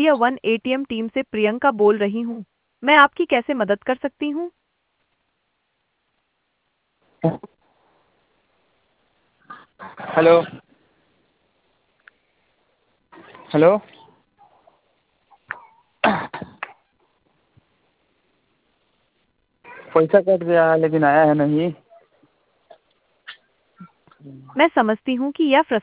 India one ATM team से प्रियंका बोल रही हूँ। मैं आपकी कैसे मदद कर सकती हूँ? हेलो। हेलो। पैसा कट गया है लेकिन आया है नहीं। मैं समझती हूँ कि यह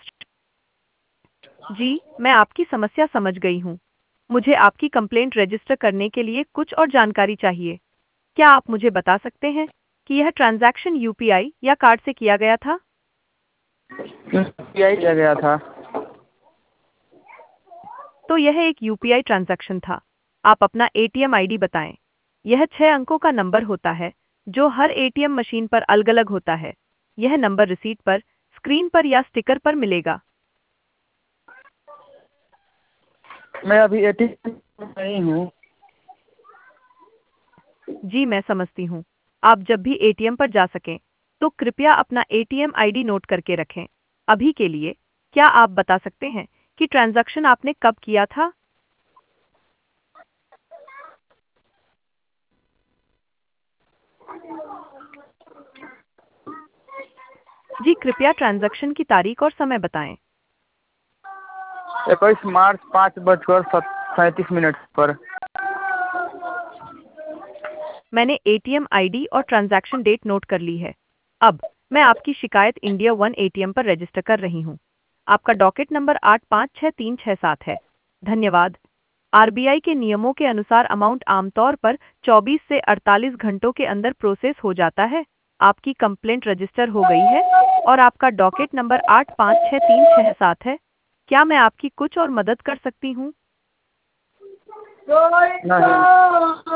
जी, मैं आपकी समस्या समझ गई हूँ। मुझे आपकी कंप्लेंट रजिस्टर करने के लिए कुछ और जानकारी चाहिए। क्या आप मुझे बता सकते हैं कि यह ट्रांजैक्शन यूपीआई या कार्ड से किया गया था? यूपीआई किया गया था। तो यह एक यूपीआई ट्रांजैक्शन था। आप अपना एटीएम आईडी बताएं। यह 6 अंकों का नंबर होता है, जो हर एटीएम मशीन पर अलग-अलग होता है। यह नंबर रिसीट पर, स्क्रीन पर या स्टिकर पर मिलेगा। मैं अभी एटीएम में नहीं हूँ। जी, मैं समझती हूँ। आप जब भी एटीएम पर जा सकें, तो कृपया अपना एटीएम आईडी नोट करके रखें। अभी के लिए, क्या आप बता सकते हैं कि ट्रांजैक्शन आपने कब किया था? जी, कृपया ट्रांजैक्शन की तारीख और समय बताएं। 21 मार्च 5:37 पर। मैंने एटीएम आईडी और ट्रांजैक्शन डेट नोट कर ली है। अब मैं आपकी शिकायत इंडिया वन एटीएम पर रजिस्टर कर रही हूँ। आपका डॉकेट नंबर 856367 है। धन्यवाद। आरबीआई के नियमों के अनुसार अमाउंट आमतौर पर 24 से 48 घंटों के अंदर प्रोसेस हो जाता है। आपकी कंप्लेंट रजिस्टर हो गई है और आपका डॉकेट नंबर 856367 है। क्या मैं आपकी कुछ और मदद कर सकती हूँ? नहीं।